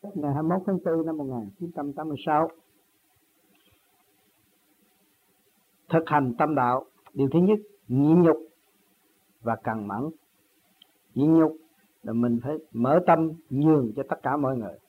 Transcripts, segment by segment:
ngày 21 tháng 4 năm 1986 thực hành tâm đạo. Điều thứ nhất, nhịn nhục và cần mẫn. Nhịn nhục là mình phải mở tâm nhường cho tất cả mọi người,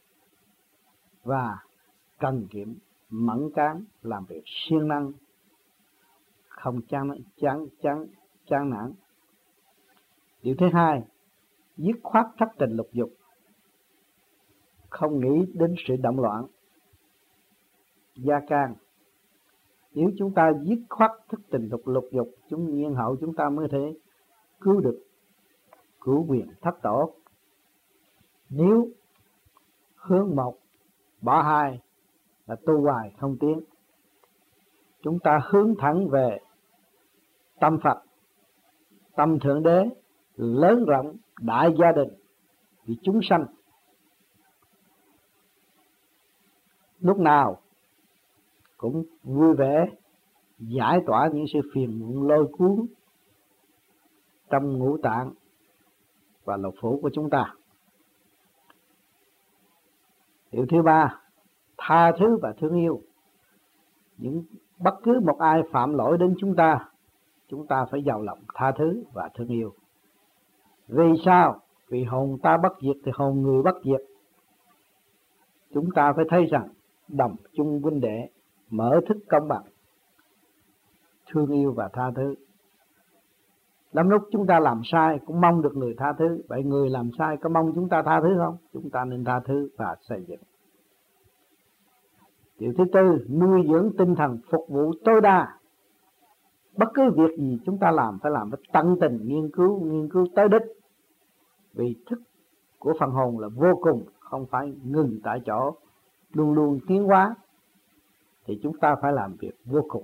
và cần kiệm mẫn cán, làm việc siêng năng, không chán nản. Điều thứ hai, dứt khoát thất tình lục dục, không nghĩ đến sự động loạn gia can. Nếu chúng ta dứt khoát thất tình lục dục, chúng nhiên hậu chúng ta mới thể cứu được cửu quyền thất tổ. Nếu hướng một bỏ hai là tu hoài không tiến. Chúng ta hướng thẳng về tâm Phật, tâm Thượng Đế lớn rộng đại gia đình vì chúng sanh. Lúc nào cũng vui vẻ giải tỏa những sự phiền muộn lôi cuốn trong ngũ tạng và lục phủ của chúng ta. Điều thứ ba, tha thứ và thương yêu. Bất cứ một ai phạm lỗi đến chúng ta phải giàu lòng tha thứ và thương yêu. Vì sao? Vì hồn ta bất diệt thì hồn người bất diệt. Chúng ta phải thấy rằng đồng chung huynh đệ, mở thức công bằng, thương yêu và tha thứ. Lắm lúc chúng ta làm sai cũng mong được người tha thứ. Vậy người làm sai có mong chúng ta tha thứ không? Chúng ta nên tha thứ và xây dựng. Điều thứ tư, nuôi dưỡng tinh thần phục vụ tối đa. Bất cứ việc gì chúng ta làm phải làm với tận tình, nghiên cứu tới đích. Vì thức của phần hồn là vô cùng, không phải ngừng tại chỗ, luôn luôn tiến hóa. Thì chúng ta phải làm việc vô cùng.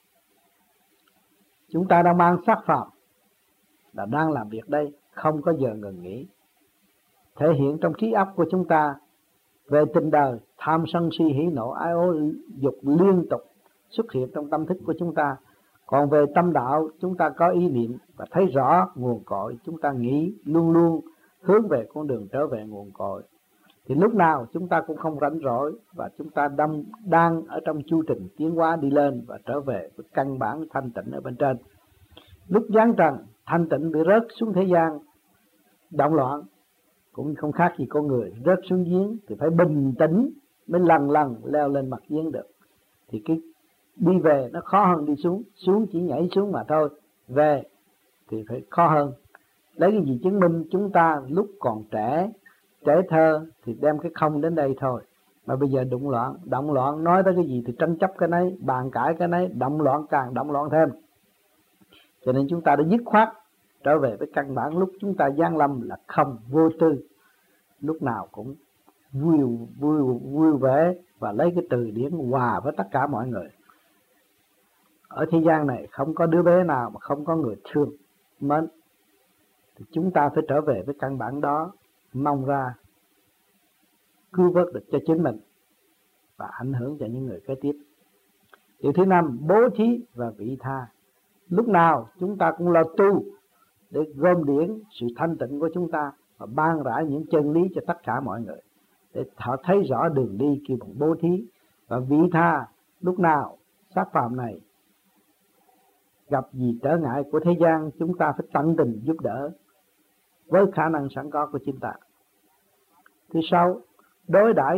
Chúng ta đang mang xác phạm là đang làm việc đây, không có giờ ngừng nghỉ. Thể hiện trong trí óc của chúng ta về tình đời, tham sân si hỉ nộ ái ố dục liên tục xuất hiện trong tâm thức của chúng ta. Còn về tâm đạo, chúng ta có ý niệm và thấy rõ nguồn cội, chúng ta nghĩ luôn luôn hướng về con đường trở về nguồn cội. Thì lúc nào chúng ta cũng không rảnh rỗi, và chúng ta đang ở trong chu trình tiến hóa đi lên và trở về với căn bản thanh tịnh ở bên trên. Lúc giáng trần, thanh tịnh bị rớt xuống thế gian động loạn, cũng không khác gì con người rớt xuống giếng, thì phải bình tĩnh mới lần leo lên mặt giếng được. Thì cái đi về nó khó hơn đi xuống. Xuống chỉ nhảy xuống mà thôi, về thì phải khó hơn. Lấy cái gì chứng minh? Chúng ta lúc còn trẻ thơ thì đem cái không đến đây thôi. Mà bây giờ động loạn nói tới cái gì thì tranh chấp cái nấy, bàn cãi cái nấy, động loạn càng động loạn thêm. Cho nên chúng ta đã dứt khoát trở về với căn bản lúc chúng ta giáng lâm là không, vô tư. Lúc nào cũng vui vẻ và lấy cái từ điển hòa với tất cả mọi người. Ở thế gian này không có đứa bé nào mà không có người thương mến. Thì chúng ta phải trở về với căn bản đó, mong ra cứu vớt được cho chính mình và ảnh hưởng cho những người kế tiếp. Điều thứ năm, bố thí và vị tha. Lúc nào chúng ta cũng lo tu để gom điển sự thanh tịnh của chúng ta và ban rãi những chân lý cho tất cả mọi người, để họ thấy rõ đường đi kêu bằng bố thí. Và vị tha, lúc nào xác phàm này gặp gì trở ngại của thế gian, chúng ta phải tận tình giúp đỡ với khả năng sẵn có của chúng ta. Thứ sáu, đối đãi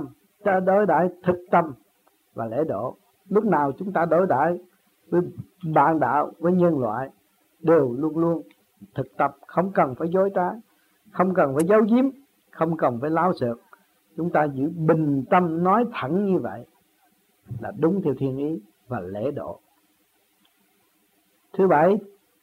thực tâm và lễ độ. Lúc nào chúng ta đối đãi với bạn đạo, với nhân loại đều luôn luôn thực tập, không cần phải dối trá, không cần phải giấu giếm, không cần phải láo xược. Chúng ta giữ bình tâm nói thẳng như vậy là đúng theo thiên ý và lễ độ. Thứ bảy,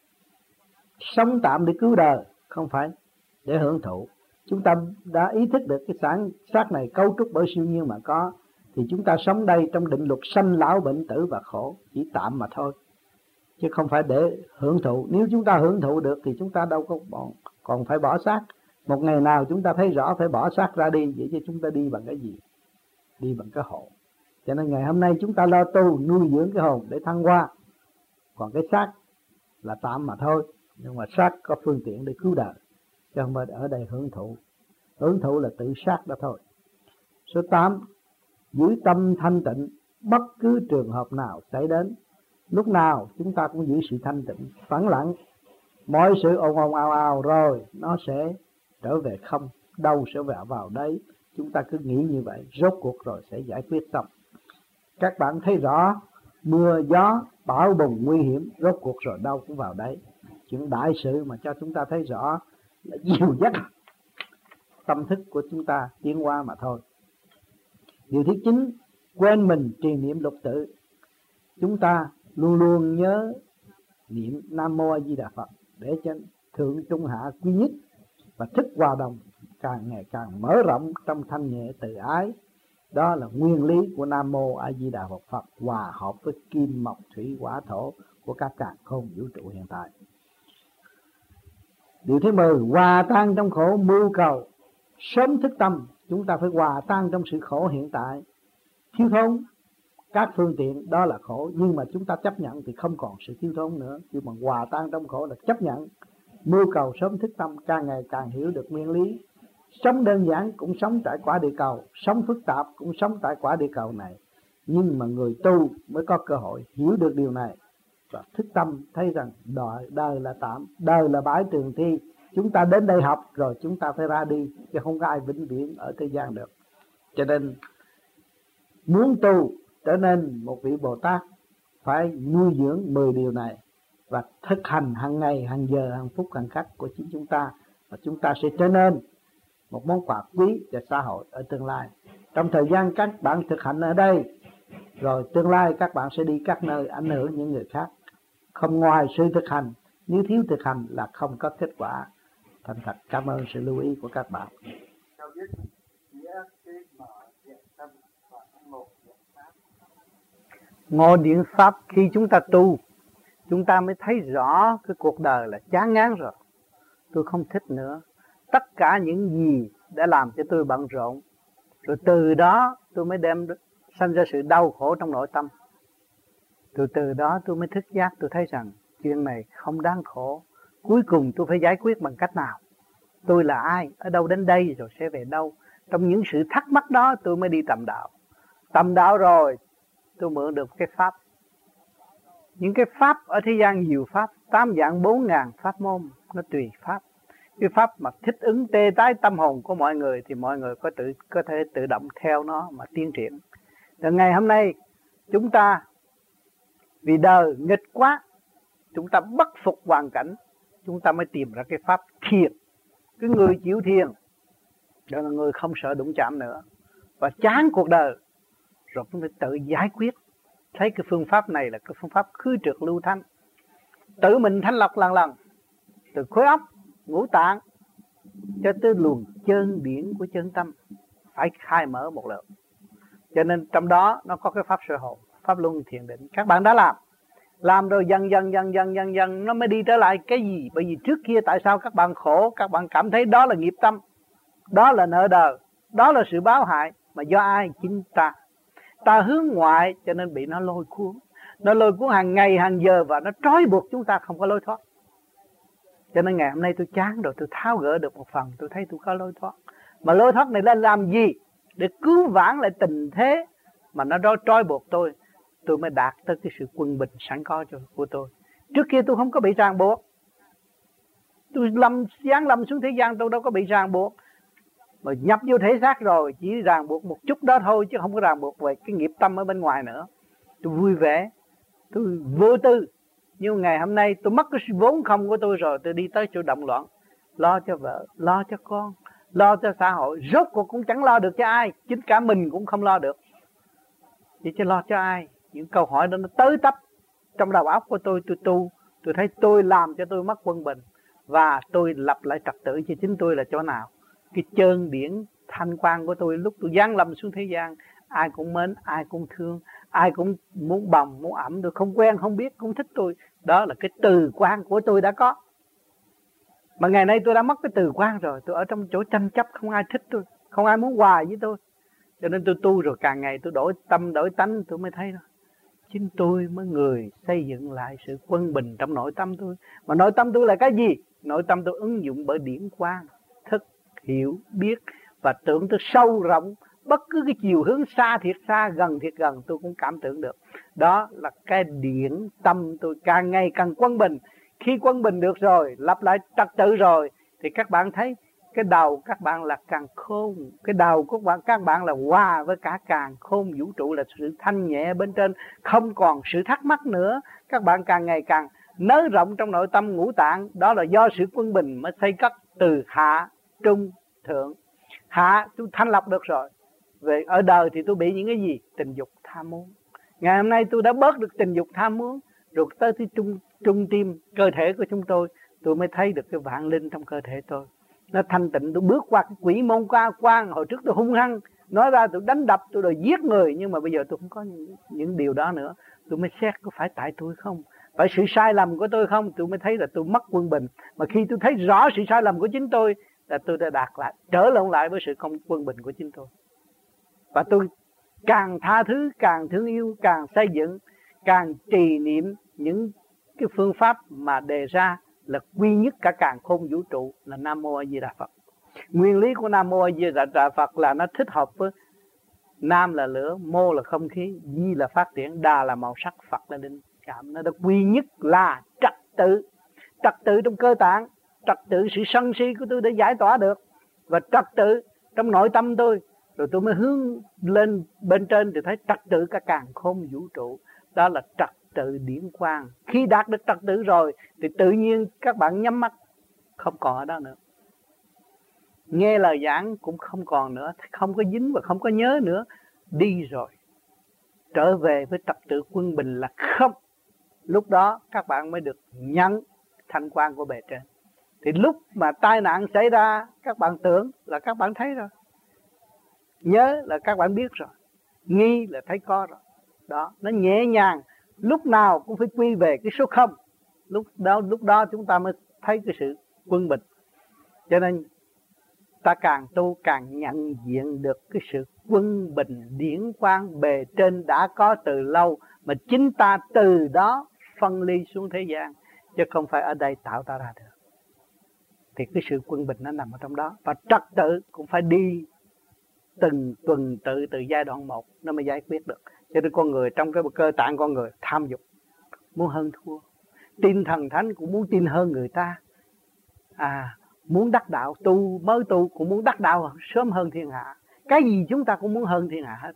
sống tạm để cứu đời, không phải để hưởng thụ. Chúng ta đã ý thức được cái xác này cấu trúc bởi siêu nhiên mà có, thì chúng ta sống đây trong định luật sanh lão bệnh tử và khổ, chỉ tạm mà thôi, chứ không phải để hưởng thụ. Nếu chúng ta hưởng thụ được thì chúng ta đâu có còn phải bỏ xác. Một ngày nào chúng ta thấy rõ phải bỏ xác ra đi, vậy chứ chúng ta đi bằng cái gì? Đi bằng cái hồn. Cho nên ngày hôm nay chúng ta lo tu nuôi dưỡng cái hồn để thăng hoa. Còn cái xác là tạm mà thôi, nhưng mà xác có phương tiện để cứu đời, chứ không phải ở đây hưởng thụ. hưởng thụ là tự sát đó thôi. Số 8, giữ tâm thanh tịnh bất cứ trường hợp nào xảy đến. Lúc nào chúng ta cũng giữ sự thanh tịnh, phẳng lặng. Mọi sự ồn ồn ào ào rồi nó sẽ trở về không, đâu sẽ vào đấy. Chúng ta cứ nghĩ như vậy, rốt cuộc rồi sẽ giải quyết xong. Các bạn thấy rõ mưa gió bão bùng nguy hiểm, rốt cuộc rồi đâu cũng vào đấy. Chuyện đại sự mà cho chúng ta thấy rõ là dìu dắt tâm thức của chúng ta tiến qua mà thôi. Điều thứ 9, quên mình trì niệm lục tự. Chúng ta luôn luôn nhớ niệm Nam Mô A Di Đà Phật để cho thượng trung hạ quy nhất và thức hòa đồng càng ngày càng mở rộng trong thanh nhẹ từ ái. Đó là nguyên lý của Nam Mô A Di Đà Phật, hòa hợp với kim mộc thủy hỏa thổ của các càn khôn vũ trụ hiện tại. Điều thứ 10, hòa tan trong khổ mưu cầu sớm thức tâm. Chúng ta phải hòa tan trong sự khổ hiện tại, thiếu thốn các phương tiện, đó là khổ. Nhưng mà chúng ta chấp nhận thì không còn sự thiếu thốn nữa. Nhưng mà hòa tan trong khổ là chấp nhận, mưu cầu sớm thức tâm, càng ngày càng hiểu được nguyên lý. Sống đơn giản cũng sống tại quả địa cầu, sống phức tạp cũng sống tại quả địa cầu này. Nhưng mà người tu mới có cơ hội hiểu được điều này và thức tâm, thấy rằng đời là tạm, đời là bãi trường thi. Chúng ta đến đây học rồi chúng ta phải ra đi, chứ không có ai vĩnh viễn ở thế gian được. Cho nên muốn tu trở nên một vị Bồ Tát phải nuôi dưỡng 10 điều này và thực hành hàng ngày, hàng giờ, hàng phút, hàng khắc của chính chúng ta, và chúng ta sẽ trở nên một món quà quý cho xã hội ở tương lai. Trong thời gian các bạn thực hành ở đây, rồi tương lai các bạn sẽ đi các nơi ảnh hưởng những người khác. Không ngoài sự thực hành, nếu thiếu thực hành là không có kết quả. Thành thật cảm ơn sự lưu ý của các bạn. Ngộ điện pháp, khi chúng ta tu, chúng ta mới thấy rõ cái cuộc đời là chán ngán rồi. Tôi không thích nữa. Tất cả những gì đã làm cho tôi bận rộn, rồi từ đó tôi mới đem sanh ra sự đau khổ trong nội tâm. Từ đó tôi mới thức giác, tôi thấy rằng chuyện này không đáng khổ. Cuối cùng tôi phải giải quyết bằng cách nào? Tôi là ai? Ở đâu đến đây rồi sẽ về đâu? Trong những sự thắc mắc đó tôi mới đi tầm đạo. Tầm đạo rồi tôi mượn được cái pháp. Những cái pháp ở thế gian nhiều pháp, 8 dạng 4.000 pháp môn, nó tùy pháp. Cái pháp mà thích ứng tê tái tâm hồn của mọi người thì mọi người có thể tự động theo nó mà tiến triển. Rồi ngày hôm nay chúng ta vì đời nghịch quá, chúng ta bất phục hoàn cảnh, chúng ta mới tìm ra cái pháp thiền. Cái người chịu thiền đó là người không sợ đụng chạm nữa và chán cuộc đời, rồi chúng ta tự giải quyết. Thấy cái phương pháp này là cái phương pháp khứ trượt lưu thanh, tự mình thanh lọc lần lần, từ khối óc, ngũ tạng cho tới luồng chân điển của chân tâm, phải khai mở một lượt. Cho nên trong đó nó có cái pháp sơ hồn, pháp luân thiền định. Các bạn đã làm rồi dần dần nó mới đi trở lại cái gì? Bởi vì trước kia tại sao các bạn khổ? Các bạn cảm thấy đó là nghiệp tâm, đó là nợ đời, đó là sự báo hại. Mà do ai? Chính ta hướng ngoại cho nên bị nó lôi cuốn. Nó lôi cuốn hàng ngày hàng giờ và nó trói buộc chúng ta không có lối thoát. Cho nên ngày hôm nay tôi chán rồi, tôi tháo gỡ được một phần, tôi thấy tôi có lối thoát. Mà lối thoát này là làm gì? Để cứu vãn lại tình thế mà nó trói buộc tôi mới đạt tới cái sự quân bình sẵn có của tôi. Trước kia tôi không có bị ràng buộc. Tôi giáng lâm xuống thế gian tôi đâu có bị ràng buộc. Mà nhập vô thể xác rồi chỉ ràng buộc một chút đó thôi, chứ không có ràng buộc về cái nghiệp tâm ở bên ngoài nữa. Tôi vui vẻ, tôi vô tư. Nhưng ngày hôm nay tôi mất cái vốn không của tôi rồi, tôi đi tới chỗ động loạn, lo cho vợ, lo cho con, lo cho xã hội, rốt cuộc cũng chẳng lo được cho ai, chính cả mình cũng không lo được. Vậy chứ lo cho ai? Những câu hỏi đó nó tới tấp trong đầu óc của tôi tu, tôi thấy tôi làm cho tôi mất quân bình và tôi lập lại trật tự cho chính tôi là chỗ nào? Cái chân điển thanh quan của tôi lúc tôi giáng lâm xuống thế gian, ai cũng mến, ai cũng thương, ai cũng muốn bồng, muốn ẩm, tôi không quen, không biết, không thích tôi. Đó là cái từ quan của tôi đã có. Mà ngày nay tôi đã mất cái từ quan rồi, tôi ở trong chỗ tranh chấp, không ai thích tôi, không ai muốn hòa với tôi. Cho nên tôi tu rồi càng ngày tôi đổi tâm, đổi tánh, tôi mới thấy đó. Chính tôi mới người xây dựng lại sự quân bình trong nội tâm tôi. Mà nội tâm tôi là cái gì? Nội tâm tôi ứng dụng bởi điển quang, thức, hiểu, biết và tưởng tới sâu rộng. Bất cứ cái chiều hướng xa thiệt xa, gần thiệt gần tôi cũng cảm tưởng được. Đó là cái điển tâm tôi càng ngày càng quân bình. Khi quân bình được rồi, lặp lại trật tự rồi, thì các bạn thấy cái đầu các bạn là càng khôn. Cái đầu của các bạn là hòa với cả càng khôn vũ trụ, là sự thanh nhẹ bên trên, không còn sự thắc mắc nữa. Các bạn càng ngày càng nới rộng trong nội tâm ngũ tạng. Đó là do sự quân bình mới xây cất từ hạ, trung, thượng. Hạ tôi thanh lọc được rồi. Về ở đời thì tôi bị những cái gì? Tình dục tham muốn. Ngày hôm nay tôi đã bớt được tình dục tham muốn, rồi tới cái trung tim cơ thể của chúng tôi mới thấy được cái vạn linh trong cơ thể tôi. Nó thanh tịnh, tôi bước qua cái quỷ môn quan. Hồi trước tôi hung hăng, nói ra tôi đánh đập, tôi đòi giết người, nhưng mà bây giờ tôi không có những điều đó nữa. Tôi mới xét có phải tại tôi không, phải sự sai lầm của tôi không. Tôi mới thấy là tôi mất quân bình. Mà khi tôi thấy rõ sự sai lầm của chính tôi, là tôi đã đạt lại, trở lại với sự quân bình của chính tôi. Và tôi càng tha thứ, càng thương yêu, càng xây dựng, càng trì niệm những cái phương pháp mà đề ra là quy nhất cả càn khôn vũ trụ, là Nam Mô A Di Đà Phật. Nguyên lý của Nam Mô A Di Đà Phật là nó thích hợp với Nam là lửa, Mô là không khí, Di là phát triển, Đà là màu sắc, Phật là linh cảm. Nó đã quy nhất là trật tự. Trật tự trong cơ tạng, trật tự sự sân si của tôi đã giải tỏa được, và trật tự trong nội tâm tôi. Rồi tôi mới hướng lên bên trên thì thấy trật tự cả càn khôn vũ trụ. Đó là trật tự điển quang. Khi đạt được trật tự rồi thì tự nhiên các bạn nhắm mắt, không còn ở đó nữa. Nghe lời giảng cũng không còn nữa, không có dính và không có nhớ nữa. Đi rồi, trở về với trật tự quân bình là không. Lúc đó các bạn mới được nhận thanh quan của bề trên. Thì lúc mà tai nạn xảy ra, các bạn tưởng là các bạn thấy rồi, nhớ là các bạn biết rồi, nghi là thấy có rồi. Đó, nó nhẹ nhàng, lúc nào cũng phải quy về cái số không. Lúc đó chúng ta mới thấy cái sự quân bình. Cho nên ta càng tu càng nhận diện được cái sự quân bình điển quang bề trên đã có từ lâu, mà chính ta từ đó phân ly xuống thế gian, chứ không phải ở đây tạo ta ra được. Thì cái sự quân bình nó nằm ở trong đó. Và trật tự cũng phải đi từng tuần tự, từ giai đoạn 1 nó mới giải quyết được. Cho nên con người, trong cái cơ tạng con người tham dục, muốn hơn thua. Tin thần thánh cũng muốn tin hơn người ta. Muốn đắc đạo, mới tu cũng muốn đắc đạo sớm hơn thiên hạ. Cái gì chúng ta cũng muốn hơn thiên hạ hết.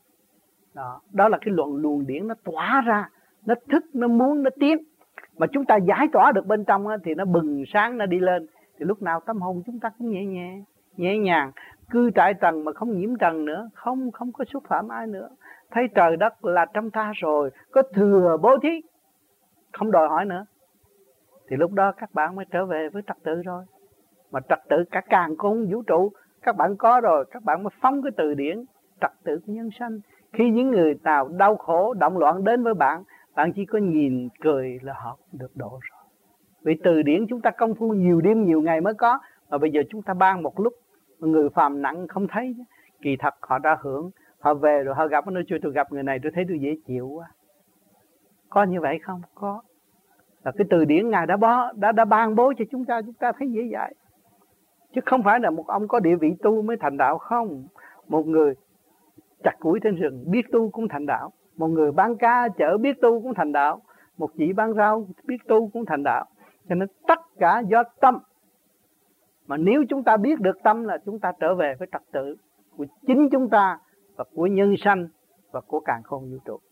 Đó là cái luồng điển nó tỏa ra, nó thức, nó muốn, nó tiến. Mà chúng ta giải tỏa được bên trong thì nó bừng sáng, nó đi lên. Thì lúc nào tâm hồn chúng ta cũng nhẹ nhàng, cư trại trần mà không nhiễm trần nữa, không có xúc phạm ai nữa. Thấy trời đất là trong ta rồi, có thừa bố thí, không đòi hỏi nữa. Thì lúc đó các bạn mới trở về với trật tự rồi. Mà trật tự cả càn khôn vũ trụ các bạn có rồi, các bạn mới phóng cái từ điển trật tự của nhân sanh. Khi những người nào đau khổ, động loạn đến với bạn, bạn chỉ có nhìn cười là họ được độ rồi. Vì từ điển chúng ta công phu nhiều đêm nhiều ngày mới có, mà bây giờ chúng ta ban một lúc, người phàm nặng không thấy. Kỳ thật họ đã hưởng, họ về rồi họ gặp, nó nói tôi gặp người này tôi thấy tôi dễ chịu quá. Có như vậy không? Có. Là cái từ điển Ngài đã ban bố cho chúng ta thấy dễ dãi. Chứ không phải là một ông có địa vị tu mới thành đạo không. Một người chặt củi trên rừng biết tu cũng thành đạo. Một người bán cá chợ biết tu cũng thành đạo. Một chị bán rau biết tu cũng thành đạo. Cho nên tất cả do tâm. Mà nếu chúng ta biết được tâm là chúng ta trở về với trật tự của chính chúng ta và của nhân sanh và của càn khôn vũ trụ.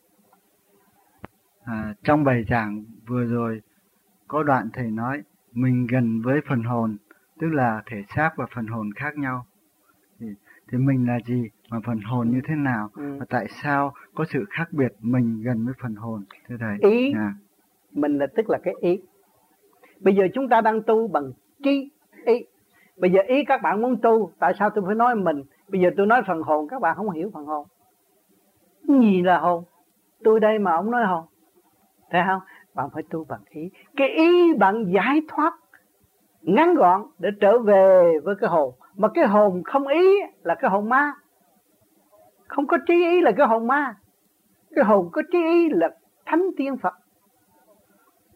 Trong bài giảng vừa rồi có đoạn thầy nói mình gần với phần hồn, tức là thể xác và phần hồn khác nhau. Thì mình là gì, mà phần hồn như thế nào, và tại sao có sự khác biệt mình gần với phần hồn, thưa thầy? Ý mình là tức là cái ý. Bây giờ chúng ta đang tu bằng trí ý. Bây giờ ý các bạn muốn tu, tại sao tôi phải nói mình? Bây giờ tôi nói phần hồn, các bạn không hiểu phần hồn. Gì là hồn? Tôi đây mà ông nói hồn, thấy không? Bạn phải tu bằng ý. Cái ý bạn giải thoát ngắn gọn để trở về với cái hồn. Mà cái hồn không ý là cái hồn ma. Không có trí ý là cái hồn ma. Cái hồn có trí ý là thánh tiên Phật.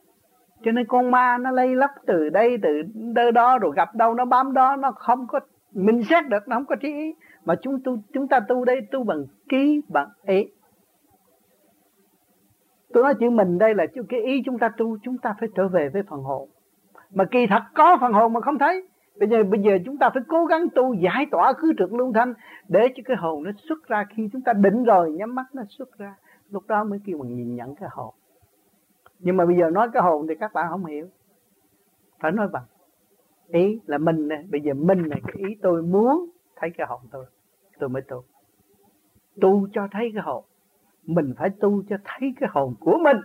Cho nên con ma nó lây lắc từ đây từ đó, rồi gặp đâu nó bám đó, nó không có Mình xét được nó không có trí ý. Mà chúng ta tu đây, tu bằng trí bằng ý. Tôi nói chữ mình đây là cái ý chúng ta tu, chúng ta phải trở về với phần hồn. Mà kỳ thật có phần hồn mà không thấy. Bây giờ chúng ta phải cố gắng tu giải tỏa khứ trực lưu thanh để cho cái hồn nó xuất ra. Khi chúng ta định rồi nhắm mắt nó xuất ra, lúc đó mới kêu bằng nhìn nhận cái hồn. Nhưng mà bây giờ nói cái hồn thì các bạn không hiểu. Phải nói bằng ý là mình này. Bây giờ mình này, cái ý tôi muốn thấy cái hồn tôi mới tu. Tu cho thấy cái hồn. Mình phải tu cho thấy cái hồn của mình.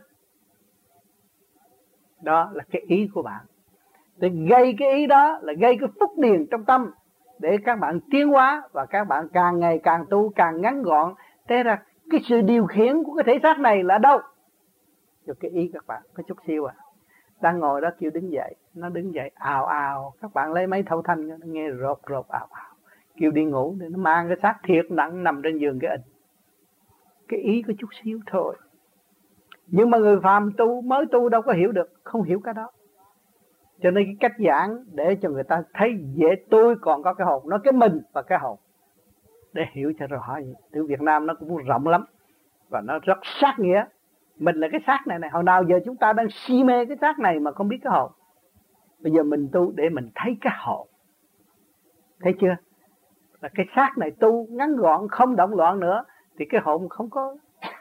Đó là cái ý của bạn. Để gây cái ý đó là gây cái phúc điền trong tâm, để các bạn tiến hóa và các bạn càng ngày càng tu càng ngắn gọn. Thế ra cái sự điều khiển của cái thể xác này là đâu? Cho cái ý các bạn có chút xíu à. Đang ngồi đó kêu đứng dậy, nó đứng dậy ào ào. Các bạn lấy mấy thâu thanh nó nghe rột rột ào ào. Kêu đi ngủ thì nó mang cái xác thiệt nặng nằm trên giường cái ịnh. Cái ý có chút xíu thôi. Nhưng mà người phàm tu, mới tu đâu có hiểu được, không hiểu cái đó. Cho nên cái cách giảng để cho người ta thấy dễ, tôi còn có cái hồn, nói cái mình và cái hồn. Để hiểu cho rõ. Từ Việt Nam nó cũng rộng lắm. Và nó rất sát nghĩa. Mình là cái xác này. Hồi nào giờ chúng ta đang si mê cái xác này mà không biết cái hồn. Bây giờ mình tu để mình thấy cái hồn. Thấy chưa? Là cái xác này tu ngắn gọn, không động loạn nữa, thì cái hồn không có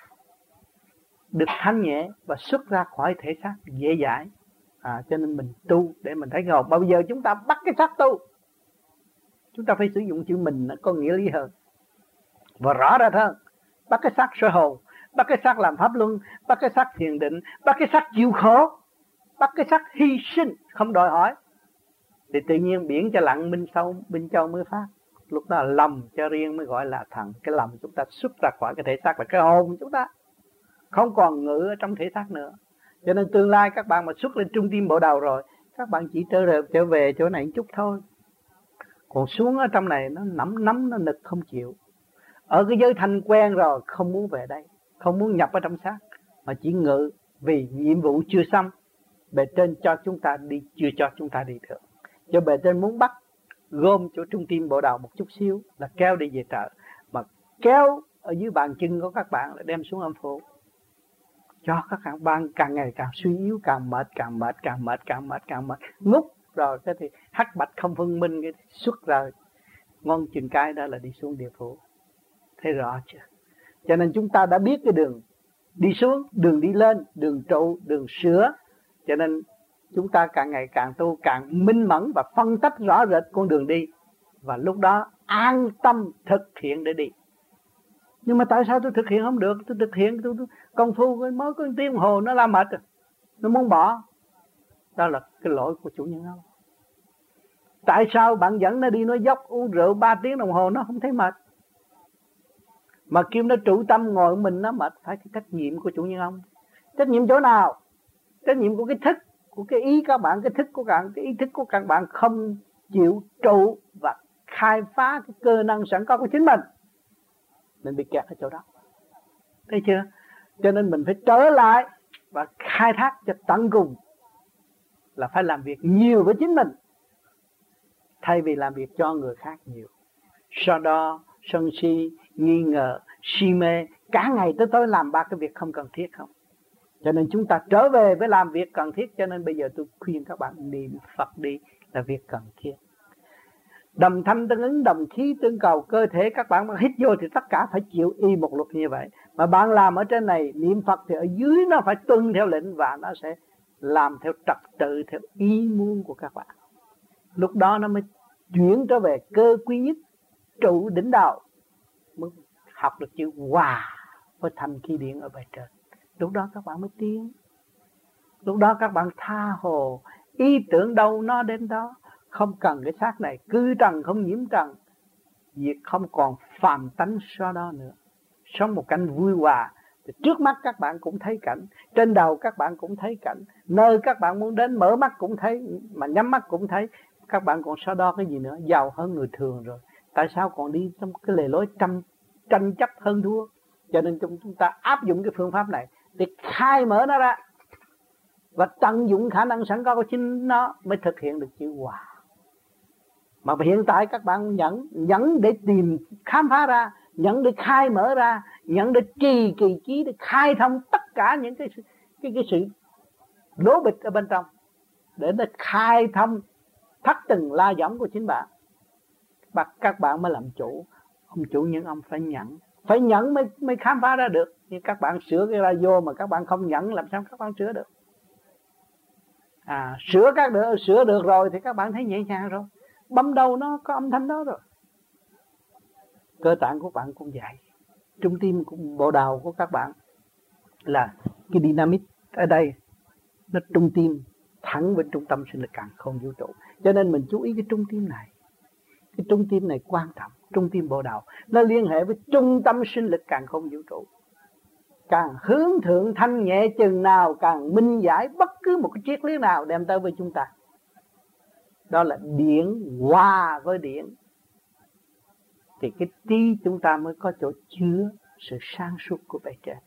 được thanh nhẹ và xuất ra khỏi thể xác dễ dãi. Cho nên mình tu để mình thấy cái hồn. Mà bây giờ chúng ta bắt cái xác tu, chúng ta phải sử dụng chữ mình, nó có nghĩa lý hơn và rõ rệt hơn. Bắt cái xác soi hồn, bắt cái xác làm pháp luân, bắt cái xác thiền định, bắt cái xác chịu khổ, bắt cái xác hy sinh không đòi hỏi, thì tự nhiên biển cho lặng bên châu mới phát. Lúc đó lòng cho riêng mới gọi là thần. Cái lòng chúng ta xuất ra khỏi cái thể xác là cái hồn chúng ta không còn ngự ở trong thể xác nữa. Cho nên tương lai các bạn mà xuất lên trung tim bộ đầu rồi, các bạn chỉ trở về chỗ này một chút thôi. Còn xuống ở trong này nó nắm nó nực không chịu. Ở cái giới thanh quen rồi, không muốn về đây, không muốn nhập ở trong xác, mà chỉ ngự vì nhiệm vụ chưa xong. Bề trên cho chúng ta đi, chưa cho chúng ta đi được. Cho bề trên muốn bắt gom chỗ trung tim bộ đầu một chút xíu là kéo đi về trời, mà kéo ở dưới bàn chân của các bạn là đem xuống âm phủ, cho các bạn càng ngày càng suy yếu, càng mệt, ngút rồi cái thì hắc bạch không phân minh, cái xuất ra ngon chừng cái đó là đi xuống địa phủ. Thấy rõ chưa? Cho nên chúng ta đã biết cái đường đi xuống, đường đi lên, đường trụ, đường sửa. Cho nên chúng ta càng ngày càng tu, càng minh mẫn và phân tách rõ rệt con đường đi. Và lúc đó an tâm thực hiện để đi. Nhưng mà tại sao tôi thực hiện không được? Tôi thực hiện tôi công phu mới có 1 tiếng đồng hồ nó la mệt rồi, nó muốn bỏ. Đó là cái lỗi của chủ nhân ông. Tại sao bạn dẫn nó đi nói dốc uống rượu 3 tiếng đồng hồ nó không thấy mệt, mà kêu nó trụ tâm ngồi mình nó mệt? Phải cái trách nhiệm của chủ nhân ông. Trách nhiệm chỗ nào? Trách nhiệm của cái thức, của cái ý các bạn, cái thức của các bạn, cái ý thức của các bạn không chịu trụ và khai phá cái cơ năng sẵn có của chính mình. Mình bị kẹt ở chỗ đó. Thấy chưa? Cho nên mình phải trở lại và khai thác cho tận cùng, là phải làm việc nhiều với chính mình thay vì làm việc cho người khác nhiều. So đo, sân si, nghi ngờ, si mê, cả ngày tới tối làm 3 cái việc không cần thiết không. Cho nên chúng ta trở về với làm việc cần thiết. Cho nên bây giờ tôi khuyên các bạn niệm Phật đi là việc cần thiết. Đồng thanh tương ứng, đồng khí tương cầu. Cơ thể các bạn mà hít vô thì tất cả phải chịu y một luật như vậy. Mà bạn làm ở trên này niệm Phật thì ở dưới nó phải tuân theo lệnh, và nó sẽ làm theo trật tự, theo ý muốn của các bạn. Lúc đó nó mới chuyển trở về cơ quý nhất, trụ đỉnh đầu, mới học được chữ hòa với thanh khí điển ở bề trên. Lúc đó các bạn mới tiến. Lúc đó các bạn tha hồ, ý tưởng đâu nó đến đó. Không cần cái xác này, cư trần không nhiễm trần, việc không còn phàm tánh so đó nữa. Sống một cảnh vui hòa. Trước mắt các bạn cũng thấy cảnh, trên đầu các bạn cũng thấy cảnh, nơi các bạn muốn đến mở mắt cũng thấy, mà nhắm mắt cũng thấy. Các bạn còn so đo cái gì nữa? Giàu hơn người thường rồi. Tại sao còn đi trong cái lề lối tranh chấp hơn thua? Cho nên chúng ta áp dụng cái phương pháp này để khai mở nó ra và tận dụng khả năng sẵn có của chính nó, mới thực hiện được chữ hòa. Mà hiện tại các bạn nhẫn để tìm khám phá ra, nhẫn để khai mở ra, nhẫn để trì kỳ trí, để khai thông tất cả những cái sự lố bịch ở bên trong, để nó khai thông thắt từng la võng của chính bạn. Các bạn mới làm chủ. Ông chủ những ông phải nhẫn mới khám phá ra được. Nhưng các bạn sửa cái radio mà các bạn không nhẫn, làm sao các bạn sửa được? Sửa được rồi thì các bạn thấy nhẹ nhàng rồi. Bấm đầu nó có âm thanh đó rồi. Cơ tạng của bạn cũng vậy. Trung tim cũng bộ đầu của các bạn là cái dynamic ở đây, nó trung tim thẳng bên trung tâm sinh lực càn khôn vũ trụ. Cho nên mình chú ý cái trung tim này. Cái trung tim này quan trọng. Trung tim bộ đầu nó liên hệ với trung tâm sinh lực càn khôn vũ trụ. Càng hướng thượng thanh nhẹ chừng nào, càng minh giải bất cứ một cái triết lý nào đem tới với chúng ta. Đó là điển hòa với điển. Thì cái trí chúng ta mới có chỗ chứa sự sáng suốt của bề trên.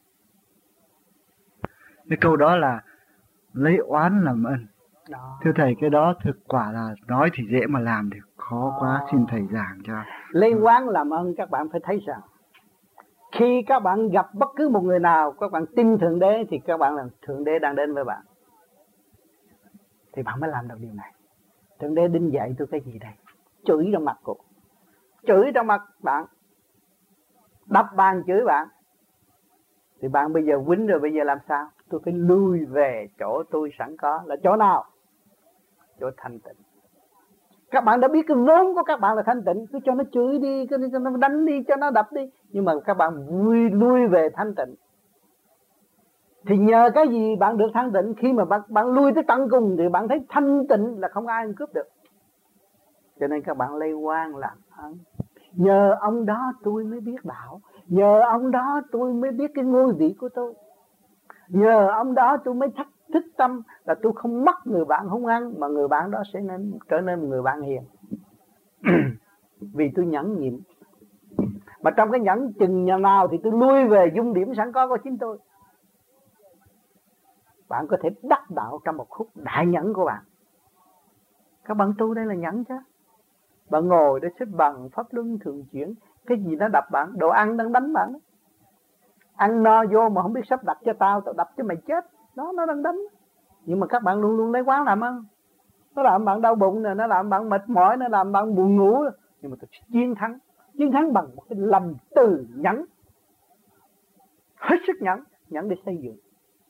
Cái câu đó là lấy oán làm ân. Đó. Thưa thầy, cái đó thực quả là nói thì dễ mà làm thì khó quá. Xin thầy giảng cho. Lấy oán làm ân, các bạn phải thấy rằng khi các bạn gặp bất cứ một người nào, các bạn tin Thượng Đế thì các bạn là Thượng Đế đang đến với bạn. Thì bạn mới làm được điều này. Thượng Đế đinh dạy tôi cái gì đây? Chửi trong mặt cô, chửi trong mặt bạn, đập bàn chửi bạn. Thì bạn bây giờ quýnh rồi, bây giờ làm sao? Tôi phải lui về chỗ tôi sẵn có. Là chỗ nào? Chỗ thanh tịnh. Các bạn đã biết cái vốn của các bạn là thanh tịnh, cứ cho nó chửi đi, cho nó đánh đi, cho nó đập đi. Nhưng mà các bạn lui về thanh tịnh. Thì nhờ cái gì bạn được thanh tịnh? Khi mà bạn lui tới tận cùng thì bạn thấy thanh tịnh là không ai cướp được. Cho nên các bạn lấy oán làm ân. Nhờ ông đó tôi mới biết đạo. Nhờ ông đó tôi mới biết cái ngôi vị của tôi. Nhờ ông đó tôi mới thức tâm là tôi không mất người bạn hung hăng, mà người bạn đó sẽ trở nên một người bạn hiền. Vì tôi nhẫn nhịn. Mà trong cái nhẫn chừng nhà nào thì tôi lui về dung điểm sẵn có của chính tôi. Bạn có thể đắc đạo trong một khúc đại nhẫn của bạn. Các bạn tu đây là nhẫn chứ. Bạn ngồi để xếp bằng pháp luân thường chuyển. Cái gì nó đập bạn? Đồ ăn đang đánh bạn. Ăn no vô mà không biết sắp đặt cho tao đập cho mày chết. Nó đang đánh. Nhưng mà các bạn luôn luôn lấy quán làm ăn. Nó làm bạn đau bụng nè, nó làm bạn mệt mỏi, nó làm bạn buồn ngủ. Nhưng mà tôi chiến thắng. Chiến thắng bằng một cái lòng từ nhẫn. Hết sức nhẫn để xây dựng.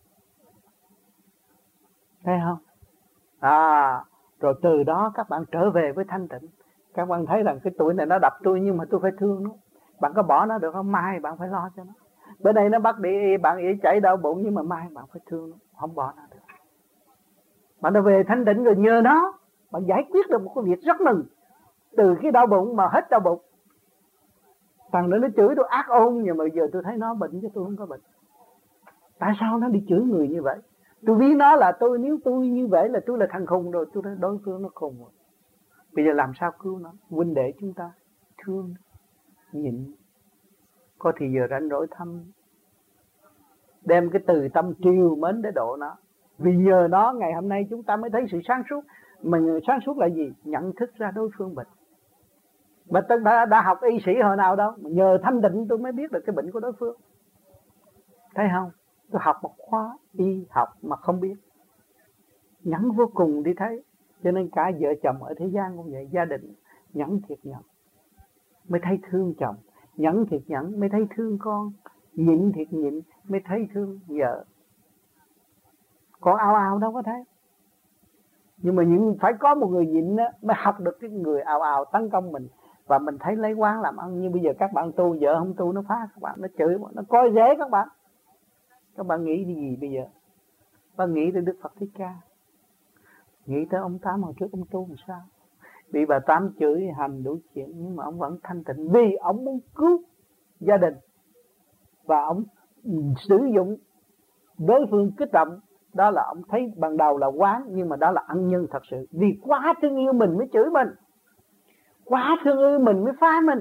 Thấy không? Rồi từ đó các bạn trở về với thanh tịnh. Các bạn thấy rằng cái tuổi này nó đập tôi, nhưng mà tôi phải thương nó. Bạn có bỏ nó được không? Mai bạn phải lo cho nó. Bữa nay nó bắt đi, bạn ý chảy đau bụng, nhưng mà mai bạn phải thương nó, không bỏ nó được. Bạn đã về thanh tịnh rồi, nhờ nó bạn giải quyết được một cái việc rất mừng. Từ cái đau bụng mà hết đau bụng. Thằng nữa nó chửi tôi ác ôn, nhưng mà giờ tôi thấy nó bệnh chứ tôi không có bệnh. Tại sao nó đi chửi người như vậy? Tôi ví nó là tôi, nếu tôi như vậy là tôi là thằng khùng rồi, tôi đã đối phương nó khùng rồi. Bây giờ làm sao cứu nó? Huynh đệ chúng ta thương, nhịn, có thì giờ rảnh rỗi thăm, đem cái từ tâm triều mến để độ nó. Vì nhờ nó ngày hôm nay chúng ta mới thấy sự sáng suốt. Mà sáng suốt là gì? Nhận thức ra đối phương bệnh. Mà tôi đã học y sĩ hồi nào đâu, mà nhờ thanh định tôi mới biết được cái bệnh của đối phương. Thấy không? Tôi học một khóa y học mà không biết. Nhẫn vô cùng đi thấy. Cho nên cả vợ chồng ở thế gian cũng vậy. Gia đình nhẫn thiệt nhẫn mới thấy thương chồng, nhẫn thiệt nhẫn mới thấy thương con, nhịn thiệt nhịn mới thấy thương vợ. Còn ào đâu có thấy. Nhưng mà phải có một người nhịn đó, mới học được cái người ào tấn công mình. Và mình thấy lấy quán làm ăn. Như bây giờ các bạn tu, vợ không tu nó phá các bạn, nó chửi, nó coi rễ các bạn. Các bạn nghĩ gì bây giờ? Bạn nghĩ tới Đức Phật Thích Ca, nghĩ tới ông Tám hồi trước ông tu làm sao? Bị bà Tám chửi hành đủ chuyện, nhưng mà ông vẫn thanh tịnh. Vì ông muốn cứu gia đình. Và ông sử dụng đối phương kích động. Đó là ông thấy ban đầu là quán, nhưng mà đó là ân nhân thật sự. Vì quá thương yêu mình mới chửi mình, quá thương yêu mình mới phá mình.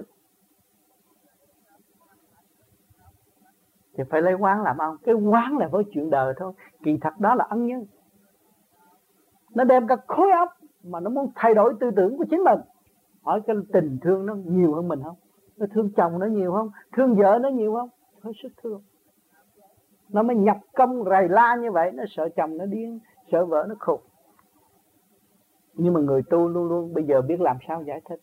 Thì phải lấy quán làm ông. Cái quán là với chuyện đời thôi. Kỳ thật đó là ân nhân. Nó đem cả khối óc mà nó muốn thay đổi tư tưởng của chính mình. Hỏi cái tình thương nó nhiều hơn mình không? Nó thương chồng nó nhiều không? Thương vợ nó nhiều không? Hết sức thương. Nó mới nhập công rầy la như vậy. Nó sợ chồng nó điên, sợ vợ nó khùng. Nhưng mà người tu luôn luôn bây giờ biết làm sao giải thích.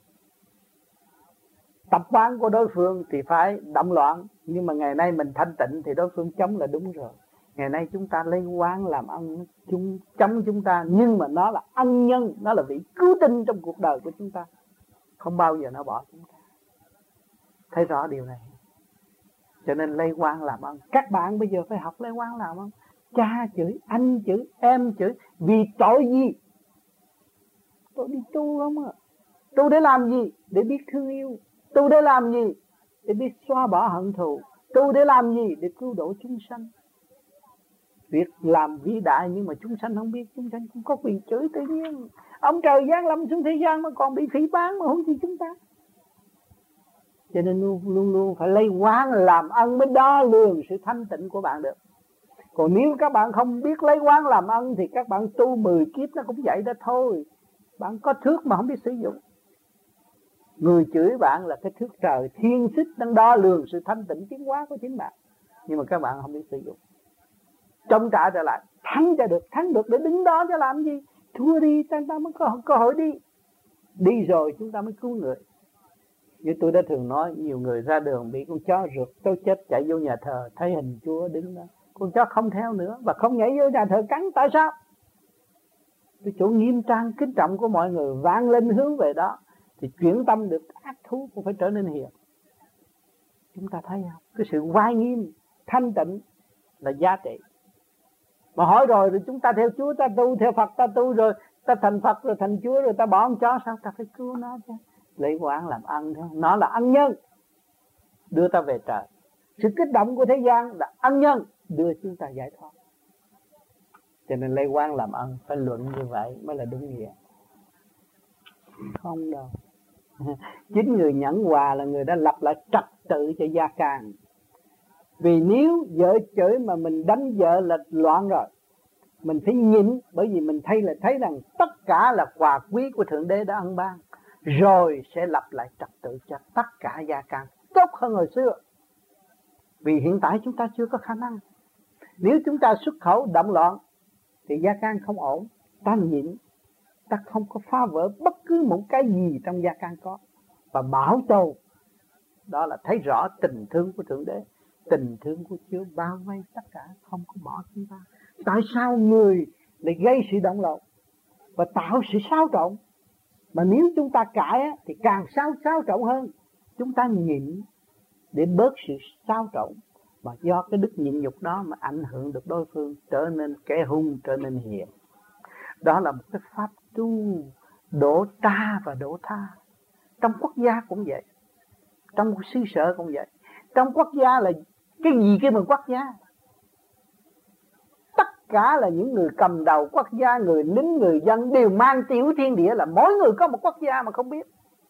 Tập quán của đối phương thì phải động loạn, nhưng mà ngày nay mình thanh tịnh thì đối phương chống là đúng rồi. Ngày nay chúng ta lấy quán làm ăn chống chúng ta, nhưng mà nó là ân nhân, nó là vị cứu tinh trong cuộc đời của chúng ta, không bao giờ nó bỏ chúng ta. Thấy rõ điều này. Cho nên lấy quán làm ân. Các bạn bây giờ phải học lấy quán làm ân. Cha chửi, anh chửi, em chửi, vì tội gì? Tôi đi tu không à? Tu để làm gì? Để biết thương yêu. Tu để làm gì? Để biết xóa bỏ hận thù. Tu để làm gì? Để cứu độ chúng sanh. Việc làm vĩ đại nhưng mà chúng sanh không biết. Chúng sanh không có quyền chửi tự nhiên. Ông trời giáng lâm xuống thế gian mà còn bị phỉ báng mà không gì chúng ta. Cho nên luôn luôn phải lấy quán làm ân mới đo lường sự thanh tịnh của bạn được. Còn nếu các bạn không biết lấy quán làm ân thì các bạn tu 10 kiếp nó cũng vậy đó thôi. Bạn có thước mà không biết sử dụng. Người chửi bạn là cái thước trời thiên xích đang đo lường sự thanh tịnh tiến hóa của chính bạn. Nhưng mà các bạn không biết sử dụng. Chống trả trở lại, thắng được để đứng đó cho làm gì? Thua đi, ta mới có cơ hội đi. Đi rồi chúng ta mới cứu người. Như tôi đã thường nói, nhiều người ra đường bị con chó rượt tôi chết chạy vô nhà thờ, thấy hình Chúa đứng đó, con chó không theo nữa và không nhảy vô nhà thờ cắn. Tại sao? Cái chỗ nghiêm trang kính trọng của mọi người vang lên hướng về đó thì chuyển tâm được, ác thú cũng phải trở nên hiền. Chúng ta thấy không? Cái sự oai nghiêm thanh tịnh là giá trị. Mà hỏi rồi chúng ta theo Chúa, ta tu, theo Phật ta tu rồi, ta thành Phật rồi thành Chúa rồi ta bỏ con chó, sao ta phải cứu nó chứ? Lấy quán làm ân thôi. Nó là ân nhân đưa ta về trời. Sự kích động của thế gian là ân nhân đưa chúng ta giải thoát. Cho nên lấy quán làm ân phải luận như vậy mới là đúng nghĩa. Không đâu. Chính người nhẫn hòa là người đã lập lại trật tự cho gia can. Vì nếu vợ chửi mà mình đánh vợ là loạn rồi. Mình phải nhịn, bởi vì mình thấy rằng tất cả là quà quý của Thượng Đế đã ân ban. Rồi sẽ lập lại trật tự cho tất cả gia can tốt hơn hồi xưa. Vì hiện tại chúng ta chưa có khả năng. Nếu chúng ta xuất khẩu động loạn thì gia can không ổn. Ta nhịn, ta không có phá vỡ bất cứ một cái gì trong gia can có, và bảo tồn. Đó là thấy rõ tình thương của Thượng Đế, tình thương của Chúa bao vây tất cả, không có bỏ chúng ta. Tại sao người lại gây sự động loạn và tạo sự xáo trộn? Mà nếu chúng ta cãi thì càng xáo trộn hơn. Chúng ta nhịn để bớt sự xáo trộn, mà do cái đức nhịn nhục đó mà ảnh hưởng được đối phương, trở nên kẻ hung, trở nên hiền. Đó là một cái pháp tu độ ta và độ tha. Trong quốc gia cũng vậy, trong xứ sở cũng vậy. Trong quốc gia là cái gì cái mà quốc gia? Tất cả là những người cầm đầu quốc gia, người lính, người dân đều mang tiểu thiên địa, là mỗi người có một quốc gia mà không biết.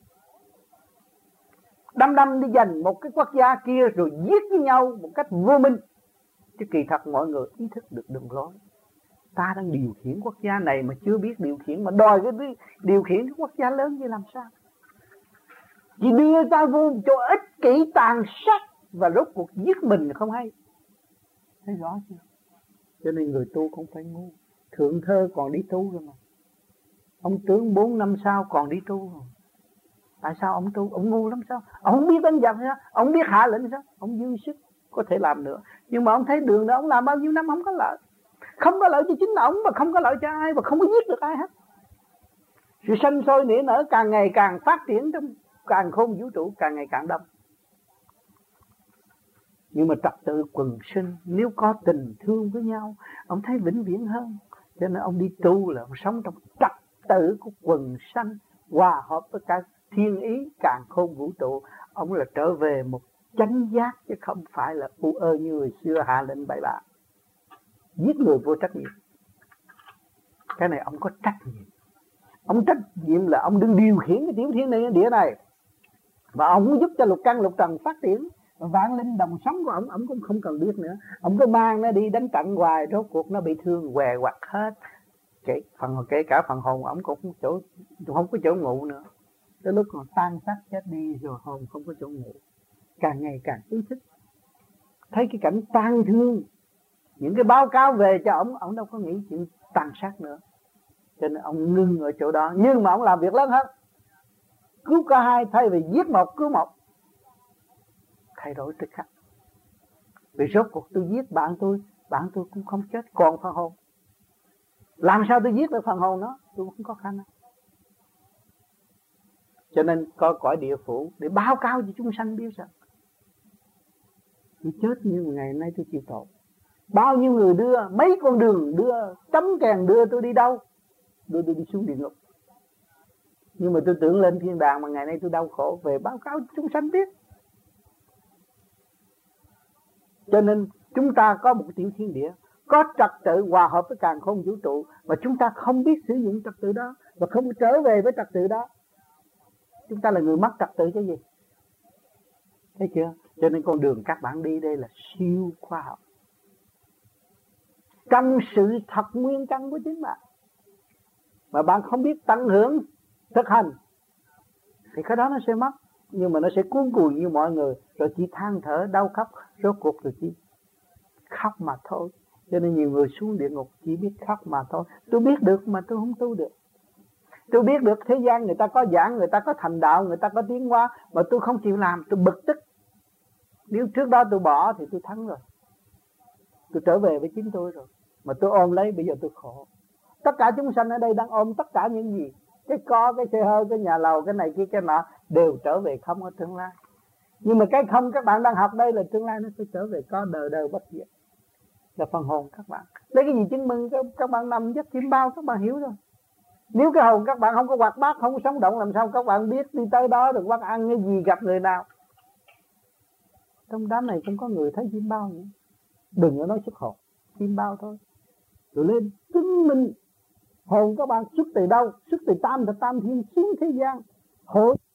Đâm đi giành một cái quốc gia kia rồi giết với nhau một cách vô minh. Chứ kỳ thật mọi người ý thức được đường lối. Ta đang điều khiển quốc gia này mà chưa biết điều khiển, mà đòi cái điều khiển cái quốc gia lớn như làm sao? Chỉ đưa ta vô chỗ ích kỷ tàn sát và rốt cuộc giết mình không hay. Thấy rõ chưa? Cho nên người tu cũng phải ngu. Thượng Thơ còn đi tu rồi mà. Ông tướng 4 năm sau còn đi tu rồi. Tại sao ông tu? Ông ngu lắm sao? Ông không biết đánh giặc sao? Ông không biết hạ lệnh sao? Ông dư sức có thể làm nữa. Nhưng mà ông thấy đường đó ông làm bao nhiêu năm không có lợi. Không có lợi cho chính ông và không có lợi cho ai, và không có giết được ai hết. Sự sanh sôi nảy nở càng ngày càng phát triển trong càng khôn vũ trụ, càng ngày càng đông. Nhưng mà trật tự quần sinh, nếu có tình thương với nhau, ông thấy vĩnh viễn hơn. Cho nên ông đi tu là ông sống trong trật tự của quần sanh, hòa hợp với cả thiên ý càng khôn vũ trụ. Ông là trở về một chánh giác, chứ không phải là u ơ như người xưa hạ lệnh bậy bạ, giết người vô trách nhiệm. Cái này ông có trách nhiệm. Ông trách nhiệm là ông đừng điều khiển cái tiểu thiên địa này, và ông muốn giúp cho lục căn lục trần phát triển. Vạn linh đồng sống của ông cũng không cần biết nữa. Ông cứ mang nó đi đánh trận hoài, rốt cuộc nó bị thương què quặt hết. Kể cả phần hồn ông cũng không có chỗ ngủ nữa. tới lúc còn tan xác chết đi rồi hồn không có chỗ ngủ, càng ngày càng ý thức thấy cái cảnh tang thương. Những cái báo cáo về cho ông đâu có nghĩ chuyện tàn sát nữa, cho nên ông ngưng ở chỗ đó. Nhưng mà ông làm việc lớn hơn, cứu cả hai thay vì giết một cứu một, thay đổi tức khắc. Vì rốt cuộc tôi giết bạn tôi cũng không chết, còn phần hồn. Làm sao tôi giết được phần hồn nó? Tôi không có khả năng. Cho nên có cõi địa phủ để báo cáo cho chúng sanh biết rằng tôi chết như ngày nay tôi chịu tội. Bao nhiêu người đưa, mấy con đường đưa, tấm kèn đưa tôi đi đâu? Đưa tôi đi xuống địa ngục. Nhưng mà tôi tưởng lên thiên đàng mà ngày nay tôi đau khổ, về báo cáo cho chúng sanh biết. Cho nên chúng ta có một tiểu thiên địa, có trật tự hòa hợp với càn khôn vũ trụ, mà chúng ta không biết sử dụng trật tự đó và không trở về với trật tự đó. Chúng ta là người mất trật tự chứ gì? Thấy chưa? Cho nên con đường các bạn đi đây là siêu khoa học, trong sự thật nguyên căn của chính bạn, mà bạn không biết tận hưởng thực hành thì cái đó nó sẽ mất. Nhưng mà nó sẽ cuốn cuồng như mọi người, rồi chỉ than thở đau khóc, rốt cuộc rồi chỉ khóc mà thôi. Cho nên nhiều người xuống địa ngục chỉ biết khóc mà thôi. Tôi biết được mà tôi không tu được. Tôi biết được thế gian người ta có giảng, người ta có thành đạo, người ta có tiến hóa, mà tôi không chịu làm, tôi bực tức. Nếu trước đó tôi bỏ thì tôi thắng rồi, tôi trở về với chính tôi rồi. Mà tôi ôm lấy, bây giờ tôi khổ. Tất cả chúng sanh ở đây đang ôm tất cả những gì? Cái co, cái xe hơi, cái nhà lầu, cái này kia, cái nọ, đều trở về không ở tương lai. Nhưng mà cái không các bạn đang học đây là tương lai nó sẽ trở về có, đời đời bất diệt, là phần hồn các bạn. Lấy cái gì chứng minh các bạn nằm giấc chiêm bao, các bạn hiểu rồi. Nếu cái hồn các bạn không có hoạt bát, không có sống động, làm sao các bạn biết đi tới đó được bắt ăn cái gì, gặp người nào? Trong đám này không có người thấy chiêm bao nữa. Đừng có nói xuất hồn, chiêm bao thôi. Rồi lên chứng minh hồn các bạn xuất từ đâu? Xuất từ tam thập tam thiên xuống thế gian. Hồn